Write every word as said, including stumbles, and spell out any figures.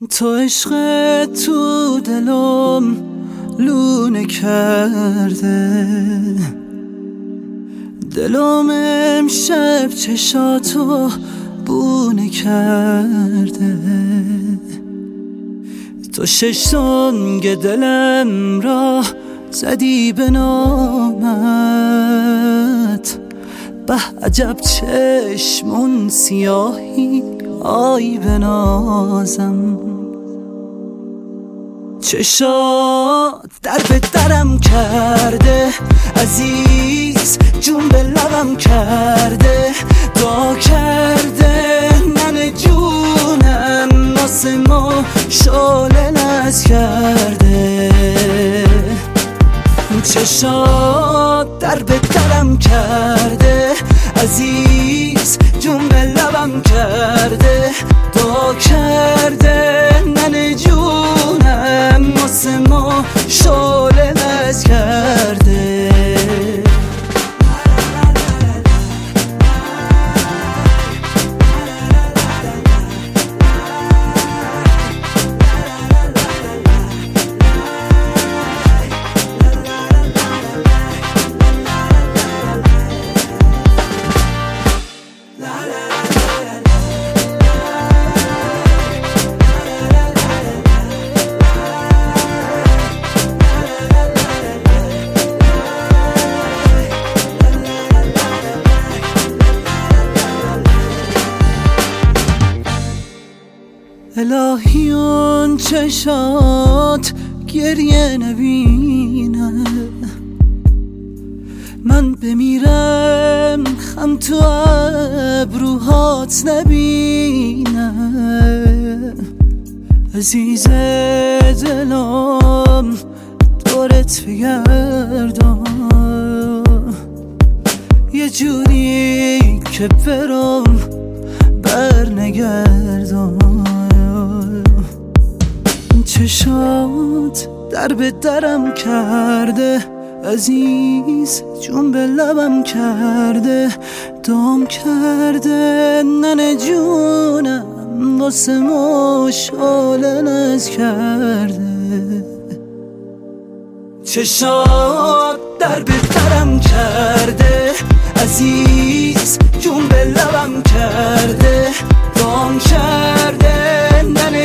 تو عشق تو دلم لونه کرده، دلم امشب چشاتو بونه کرده. تو شش سنگ دلم را زدی به نامت، به عجب چشمون سیاهی آی بنازم. چشات در به درم کرده عزیز، جون به لبم کرده، دا کرده من جونم، واسه ما شعله نز کرده. چشات در به درم کرده عزیز، جون به لبم کرده، دا کرده من جونم، واسه ما شعله نز کرده. الهی اون چشات گریه نبینه، من بمیرم خم تو ابروهات نبینه. عزیز دلم دورت بگردم، یه جوری که برم بر نگردم. چشات در به درم کرده عزیز، جون به لبم کرده، دام کرده ننه جونم، واسه ما شعله نز کرده. چشات در به درم کرده عزیز، جون به لبم کرده، دام کرده ننه